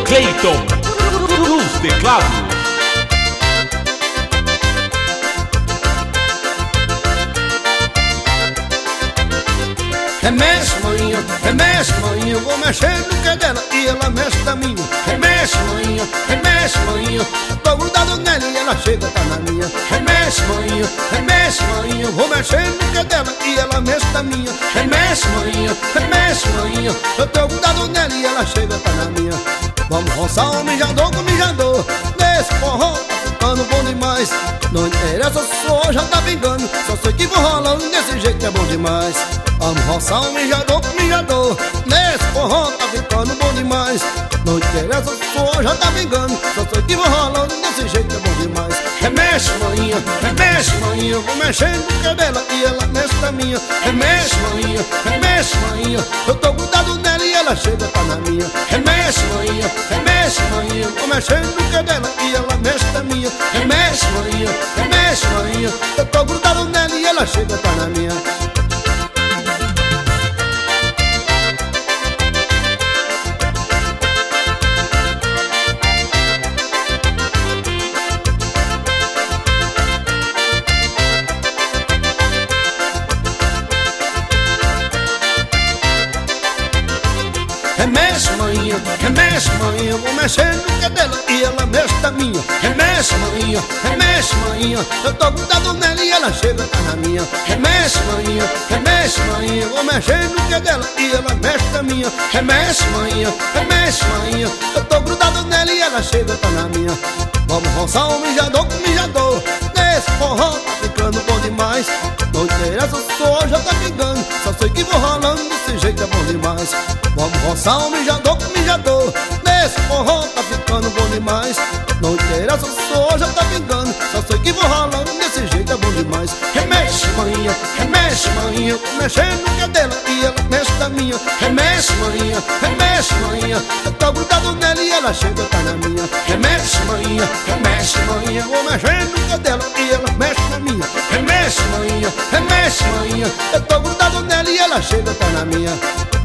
Cleiton nos teclados. Remexe, maninha, eu vou mexer no que é dela e ela mexe na minha. Remexe, maninha, tô grudado nela e ela chega, tá na minha. Remexe, maninha, eu vou mexer no que é dela e ela mexe na minha. Remexe, maninha, eu tô grudado nela e ela chega, tá na minha. Vamos roçar um mijador com mijador, nesse forró tá ficando bom demais. Não interessa se o já tá vingando, só sei que vou rolando, desse jeito é bom demais. Vamos roçar um mijador com mijador, nesse forró tá ficando bom demais. Não interessa se o já tá vingando, só sei que vou rolando, desse jeito é bom demais. Remexe, maninha, eu vou mexendo no que é dela e ela mexe na minha. Remexe, maninha, eu tô grudado nela e ela chega, tá na minha. Remexe, maninha, eu vou mexendo no que é dela e ela mexe na minha. Remexe, maninha, eu tô grudado nela e ela chega, tá na minha. Remexe, maninha, eu vou mexendo no que é dela e ela mexe na minha. Remexe, maninha, eu tô grudado nela e ela chega, tá na minha. Remexe, maninha, eu vou mexendo no que é dela e ela mexe na minha. Remexe, maninha, eu tô grudado nela e ela chega, tá na minha. Vamos roçar um mijador com mijador, nesse forró tá ficando bom demais. Não interessa se hoje já tá pingando, só sei que vou rolando, desse jeito é bom demais. Vamos roçar um mijador com mijador, nesse forró tá ficando bom demais. Não interessa se hoje já tá pingando, só sei que vou rolando, desse jeito é bom demais. Remexe, maninha, eu vou mexendo no que é dela e ela mexe na minha. Remexe, maninha, eu tô grudado nela e ela chega, tá na minha. Remexe, maninha, eu vou mexendo no que é dela e ela mexe na minha. Remexe, maninha, eu tô grudado nela e ela chega, tá na minha.